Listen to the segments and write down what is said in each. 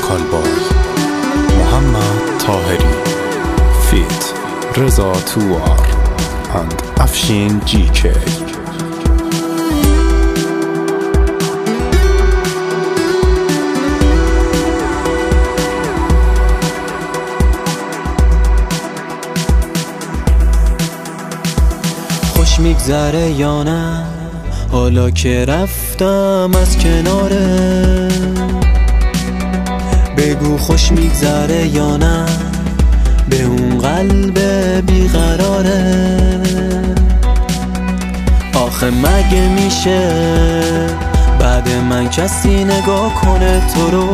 کالبای، محمد طاهری فیت رضا توار and افشین GK. خوش میگذره یا نه حالا که رفتم از کناره؟ بگو خوش میگذره یا نه به اون قلب بیقراره؟ آخه مگه میشه بعد من کسی نگاه کنه تو رو،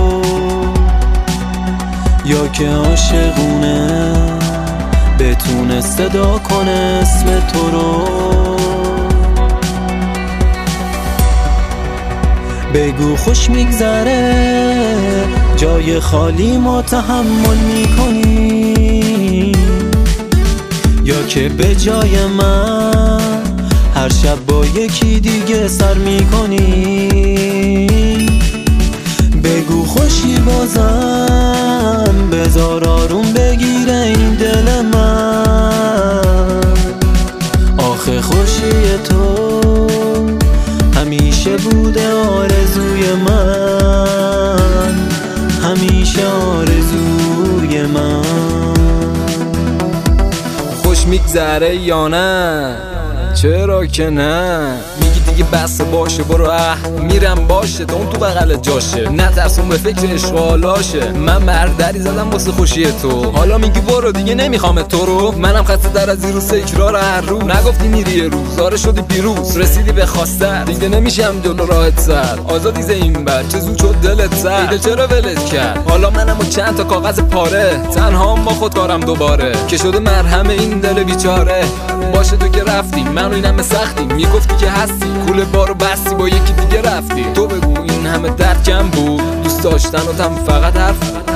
یا که عاشقونه بتونه صدا کنه اسم تو رو؟ بگو خوش میگذره جای خالی ما تحمل میکنی، یا که به جای من هر شب با یکی دیگه سر میکنی؟ بگو خوشی بازم بذار آروم بگیره این دل من. آخه خوشی تو همیشه بوده آرزوی من، همیشه آرزوی من. خوش میگذره یا نه؟ چرا که نه؟ میگی دیگه بس باشه برو میرم باشه تا اون تو بغل جاشه، نترسون به فکر اشغالاشه. من مردری زدم واسه خوشی تو، حالا میگی برو دیگه نمیخوام تو رو. منم خسته در از این روز تکرار هر روز، نگفتی میری یه روز زاره شدی پیروز، رسیدی به خواسته دیگه نمیشم جلو راحت سر. آزادی زه این بر چه زود شد دلت سر، دیگه چرا ولت کرد؟ حالا منم و چند تا کاغذ پاره تنها با خود کارم دوباره، که شده مرهم این دل بیچاره. باشه تو که رفتی منو اینم به سختی، میگفتی که هستی کول بارو بستی با یکی دیگه رفتی. تو بگو این همه درد کم بود؟ دوست داشتناتم فقط حرف.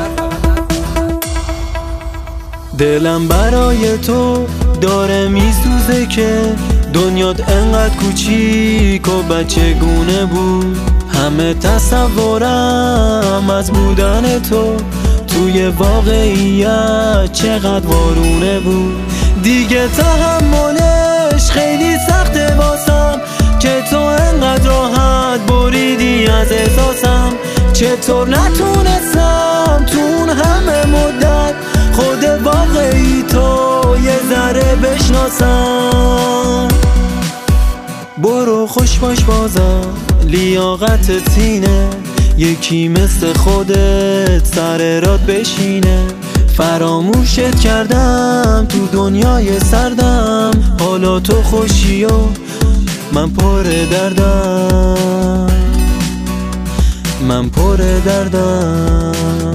دلم برای تو داره میسوزه که دنیات انقدر کوچیک و بچگونه بود. همه تصورم از بودن تو توی واقعیت چقدر وارونه بود. دیگه تحملش خیلی سخته واسم که تو انقدر راحت بریدی از احساسم. چطور نتونستم تو اون همه مدت خود واقعی تو یه ذره بشناسم؟ برو خوش باش بازم لیاقت تینه، یکی مثل خودت سر راد بشینه. فراموشت کردم تو دنیای سردم، حالا تو خوشی و من پر دردم، من پر دردم.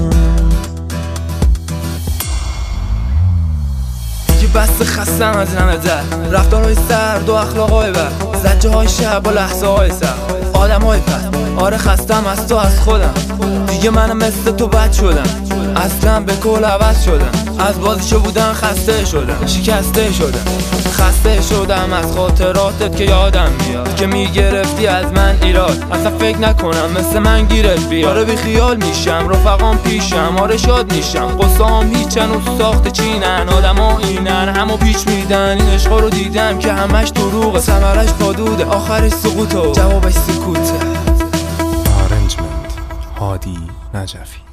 یه بس خستم از این همه در رفتارهای سرد و اخلاقهای بد، زجه های شب و لحظه های سر، آدم های پس. آره خستم از تو از خودم، دیگه منم مثل تو بد شدم، اصلا به کل عوض شدم. از بازیشو بودن خسته شدم، شکسته شدم، خسته شدم از خاطراتت که یادم میاد که میگرفتی از من ایراد. اصلا فکر نکنم مثل من گیرت بیاد. آره بی خیال میشم رفقام پیشم، آره شاد میشم قصام هیچن و ساخت چینن. آدم ها اینن همو پیچ میدن، این عشقا رو دیدم که همش دروغه، ثمرش پادوده آخرش سقوطه و جوابش سکوته. آرنجمنت هادی نجفی.